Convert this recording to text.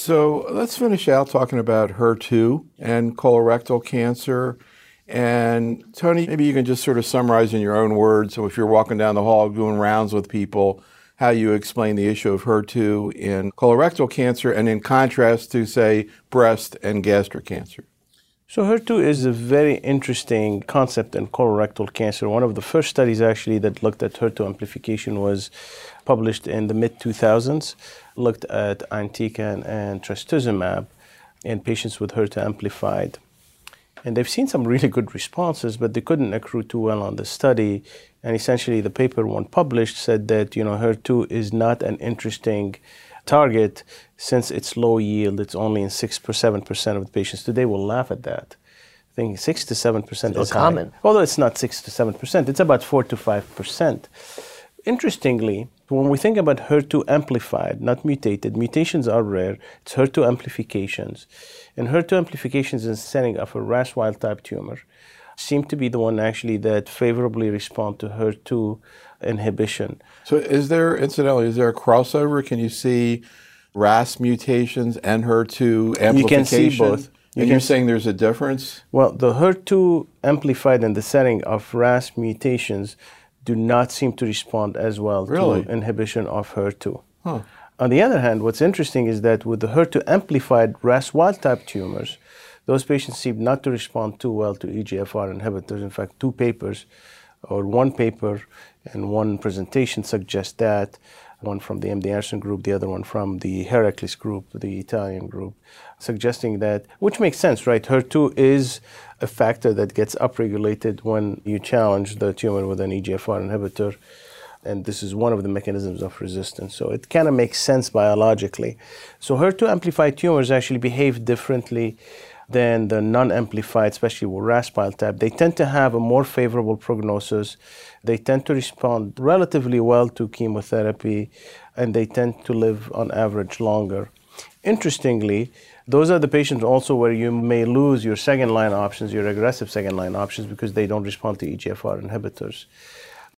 So let's finish out talking about HER2 and colorectal cancer. And Tony, maybe you can just sort of summarize in your own words. So if you're walking down the hall doing rounds with people, how you explain the issue of HER2 in colorectal cancer and in contrast to, say, breast and gastric cancer. So HER2 is a very interesting concept in colorectal cancer. One of the first studies actually that looked at HER2 amplification was published in the mid-2000s, looked at irinotecan and trastuzumab in patients with HER2 amplified. And they've seen some really good responses, but they couldn't accrue too well on the study. And essentially the paper when published said that, HER2 is not an interesting target since it's low yield. It's only in 6 or 7% of the patients. Today we'll laugh at that. I think 6 to 7% is common. High. Although it's not 6 to 7%, it's about 4 to 5%. Interestingly, when we think about HER2 amplified, not mutated, mutations are rare. It's HER2 amplifications. And HER2 amplifications in the setting of a RAS wild-type tumor seem to be the one actually that favorably respond to HER2 inhibition. So incidentally, is there a crossover? Can you see RAS mutations and HER2 amplification? You can see both. You're saying there's a difference? Well, the HER2 amplified in the setting of RAS mutations do not seem to respond as well to inhibition of HER2. Huh. On the other hand, what's interesting is that with the HER2 amplified RAS wild-type tumors, those patients seem not to respond too well to EGFR inhibitors. In fact, two papers, or one paper and one presentation suggest that, one from the MD Anderson group, the other one from the Heracles group, the Italian group, suggesting that, which makes sense, right? HER2 is a factor that gets upregulated when you challenge the tumor with an EGFR inhibitor. And this is one of the mechanisms of resistance. So it kind of makes sense biologically. So HER2 amplified tumors actually behave differently than the non-amplified, especially with RAS wild-type. They tend to have a more favorable prognosis. They tend to respond relatively well to chemotherapy, and they tend to live on average longer. Interestingly, those are the patients also where you may lose your second-line options, your aggressive second-line options, because they don't respond to EGFR inhibitors.